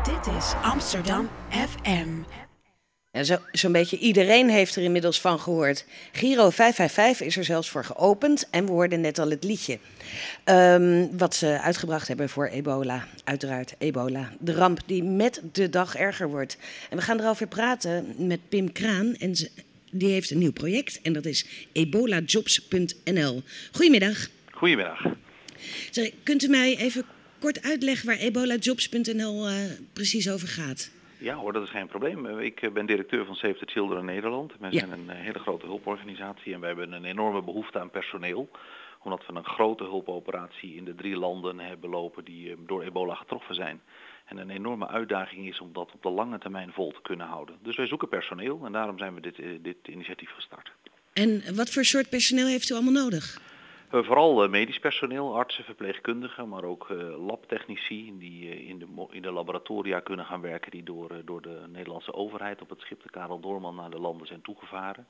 Dit is Amsterdam FM. Ja, zo'n beetje iedereen heeft er inmiddels van gehoord. Giro 555 is er zelfs voor geopend en we hoorden net al het liedje. Wat ze uitgebracht hebben voor ebola. Uiteraard ebola, de ramp die met de dag erger wordt. En we gaan erover praten met Pim Kraan en die heeft een nieuw project en dat is ebolajobs.nl. Goedemiddag. Goedemiddag. Sorry, kunt u mij even kort uitleggen waar ebolajobs.nl precies over gaat? Ja hoor, dat is geen probleem. Ik ben directeur van Save the Children Nederland. Wij zijn een hele grote hulporganisatie en wij hebben een enorme behoefte aan personeel. Omdat we een grote hulpoperatie in de 3 landen hebben lopen die door ebola getroffen zijn. En een enorme uitdaging is om dat op de lange termijn vol te kunnen houden. Dus wij zoeken personeel en daarom zijn we dit initiatief gestart. En wat voor soort personeel heeft u allemaal nodig? Vooral medisch personeel, artsen, verpleegkundigen, maar ook labtechnici die in de laboratoria kunnen gaan werken die door de Nederlandse overheid op het schip de Karel Doorman naar de landen zijn toegevaren.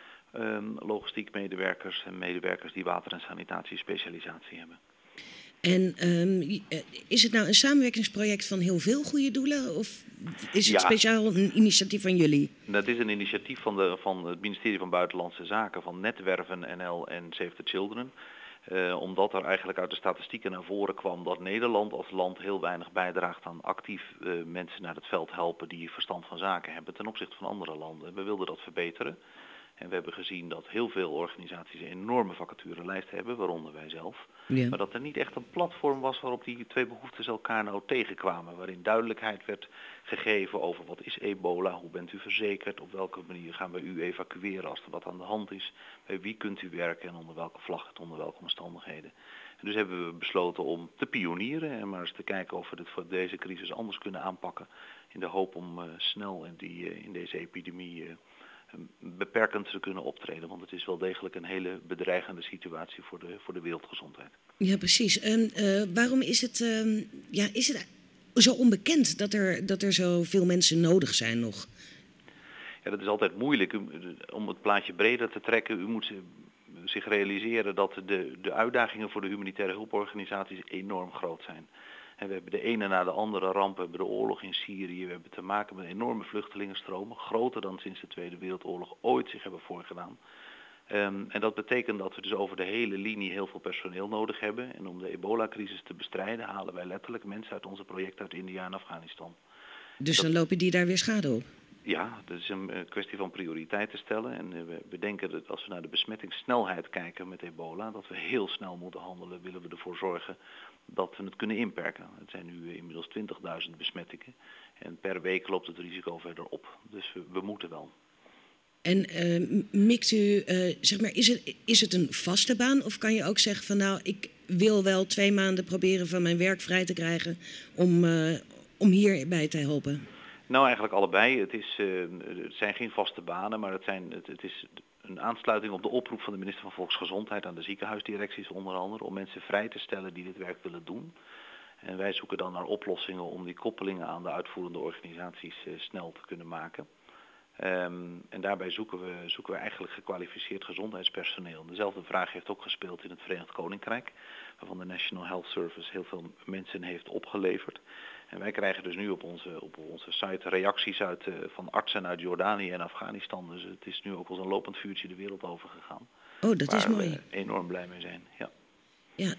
Logistiek medewerkers en medewerkers die water- en sanitatiespecialisatie hebben. En is het nou een samenwerkingsproject van heel veel goede doelen of is het speciaal een initiatief van jullie? Dat is een initiatief van het ministerie van Buitenlandse Zaken, van Netwerven NL en Save the Children. Omdat er eigenlijk uit de statistieken naar voren kwam dat Nederland als land heel weinig bijdraagt aan actief mensen naar het veld helpen die verstand van zaken hebben ten opzichte van andere landen. We wilden dat verbeteren. En we hebben gezien dat heel veel organisaties een enorme vacaturelijst hebben, waaronder wij zelf. Ja. Maar dat er niet echt een platform was waarop die 2 behoeftes elkaar nou tegenkwamen. Waarin duidelijkheid werd gegeven over wat is ebola, hoe bent u verzekerd, op welke manier gaan we u evacueren als er wat aan de hand is. Bij wie kunt u werken en onder welke vlag en onder welke omstandigheden. En dus hebben we besloten om te pionieren en maar eens te kijken of we deze crisis anders kunnen aanpakken. In de hoop om snel in deze epidemie beperkend te kunnen optreden. Want het is wel degelijk een hele bedreigende situatie voor de wereldgezondheid. Ja, precies. Waarom is het zo onbekend dat er zoveel mensen nodig zijn nog? Ja, dat is altijd moeilijk. Om het plaatje breder te trekken, u moet zich realiseren dat de uitdagingen voor de humanitaire hulporganisaties enorm groot zijn. En we hebben de ene na de andere ramp, we hebben de oorlog in Syrië, we hebben te maken met enorme vluchtelingenstromen, groter dan sinds de Tweede Wereldoorlog ooit zich hebben voorgedaan. En dat betekent dat we dus over de hele linie heel veel personeel nodig hebben. En om de ebola-crisis te bestrijden halen wij letterlijk mensen uit onze projecten uit India en Afghanistan. Dus dan lopen die daar weer schade op? Ja, dat is een kwestie van prioriteiten stellen. En we denken dat als we naar de besmettingssnelheid kijken met ebola, dat we heel snel moeten handelen, willen we ervoor zorgen dat we het kunnen inperken. Het zijn nu inmiddels 20.000 besmettingen en per week loopt het risico verder op. Dus we moeten wel. En mikt u, is het een vaste baan of kan je ook zeggen van nou, ik wil wel 2 maanden proberen van mijn werk vrij te krijgen om hierbij te helpen? Nou, eigenlijk allebei. Het zijn geen vaste banen, maar het is een aansluiting op de oproep van de minister van Volksgezondheid aan de ziekenhuisdirecties onder andere, om mensen vrij te stellen die dit werk willen doen. En wij zoeken dan naar oplossingen om die koppelingen aan de uitvoerende organisaties snel te kunnen maken. En daarbij zoeken we eigenlijk gekwalificeerd gezondheidspersoneel. Dezelfde vraag heeft ook gespeeld in het Verenigd Koninkrijk, waarvan de National Health Service heel veel mensen heeft opgeleverd. En wij krijgen dus nu op onze site reacties van artsen uit Jordanië en Afghanistan. Dus het is nu ook als een lopend vuurtje de wereld over gegaan. Oh, dat is mooi. Waar we enorm blij mee zijn, ja. Ja,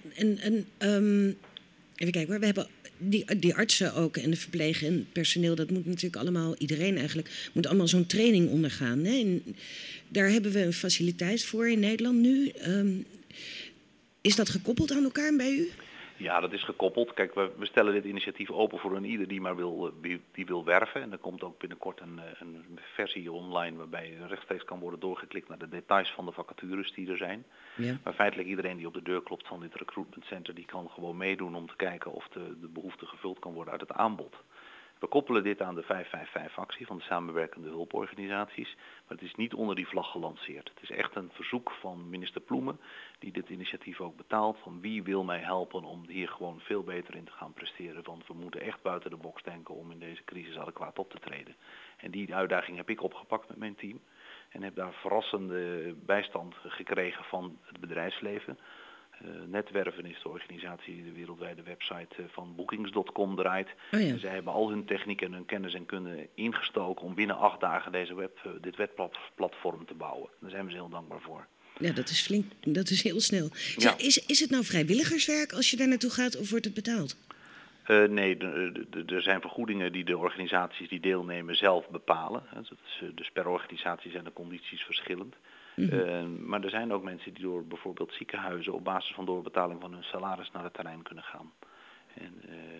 even kijken hoor. We hebben die artsen ook en de verpleeg en personeel, dat moet natuurlijk allemaal, iedereen eigenlijk, moet allemaal zo'n training ondergaan. Hè? En daar hebben we een faciliteit voor in Nederland nu. Is dat gekoppeld aan elkaar bij u? Ja, dat is gekoppeld. Kijk, we stellen dit initiatief open voor een ieder die maar wil werven. En er komt ook binnenkort een versie online waarbij rechtstreeks kan worden doorgeklikt naar de details van de vacatures die er zijn. Ja. Maar feitelijk iedereen die op de deur klopt van dit recruitment center, die kan gewoon meedoen om te kijken of de behoefte gevuld kan worden uit het aanbod. We koppelen dit aan de 555-actie van de samenwerkende hulporganisaties, maar het is niet onder die vlag gelanceerd. Het is echt een verzoek van minister Ploemen, die dit initiatief ook betaalt, van wie wil mij helpen om hier gewoon veel beter in te gaan presteren. Want we moeten echt buiten de box denken om in deze crisis adequaat op te treden. En die uitdaging heb ik opgepakt met mijn team en heb daar verrassende bijstand gekregen van het bedrijfsleven. Netwerven is de organisatie die de wereldwijde website van Bookings.com draait. Oh ja. En zij hebben al hun techniek en hun kennis en kunde ingestoken om binnen 8 dagen dit webplatform te bouwen. Daar zijn we ze heel dankbaar voor. Ja, dat is flink. Dat is heel snel. Ja. Is het nou vrijwilligerswerk als je daar naartoe gaat of wordt het betaald? Nee, er zijn vergoedingen die de organisaties die deelnemen zelf bepalen. Dus per organisatie zijn de condities verschillend. Maar er zijn ook mensen die door bijvoorbeeld ziekenhuizen op basis van doorbetaling van hun salaris naar het terrein kunnen gaan. En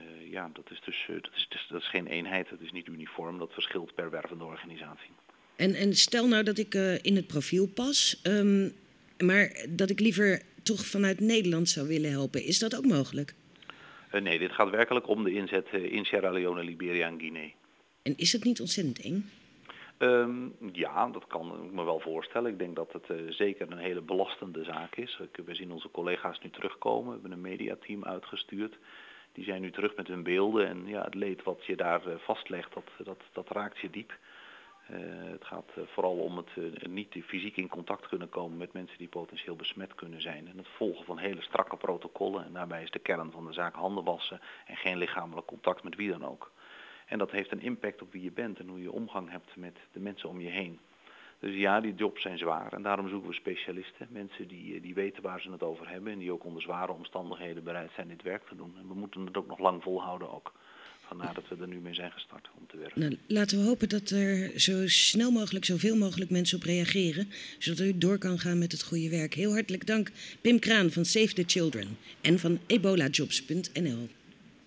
dat is geen eenheid, dat is niet uniform, dat verschilt per wervende organisatie. En stel nou dat ik in het profiel pas, maar dat ik liever toch vanuit Nederland zou willen helpen. Is dat ook mogelijk? Nee, dit gaat werkelijk om de inzet in Sierra Leone, Liberia en Guinea. En is het niet ontzettend eng? Ja, dat kan ik me wel voorstellen. Ik denk dat het zeker een hele belastende zaak is. We zien onze collega's nu terugkomen. We hebben een mediateam uitgestuurd. Die zijn nu terug met hun beelden. En ja, het leed wat je daar vastlegt, dat raakt je diep. Het gaat vooral om het niet fysiek in contact kunnen komen met mensen die potentieel besmet kunnen zijn. En het volgen van hele strakke protocollen. En daarbij is de kern van de zaak handen wassen en geen lichamelijk contact met wie dan ook. En dat heeft een impact op wie je bent en hoe je omgang hebt met de mensen om je heen. Dus ja, die jobs zijn zwaar en daarom zoeken we specialisten. Mensen die weten waar ze het over hebben en die ook onder zware omstandigheden bereid zijn dit werk te doen. En we moeten het ook nog lang volhouden ook. Vandaar dat we er nu mee zijn gestart om te werken. Nou, laten we hopen dat er zo snel mogelijk, zoveel mogelijk mensen op reageren. Zodat u door kan gaan met het goede werk. Heel hartelijk dank Pim Kraan van Save the Children en van ebolajobs.nl.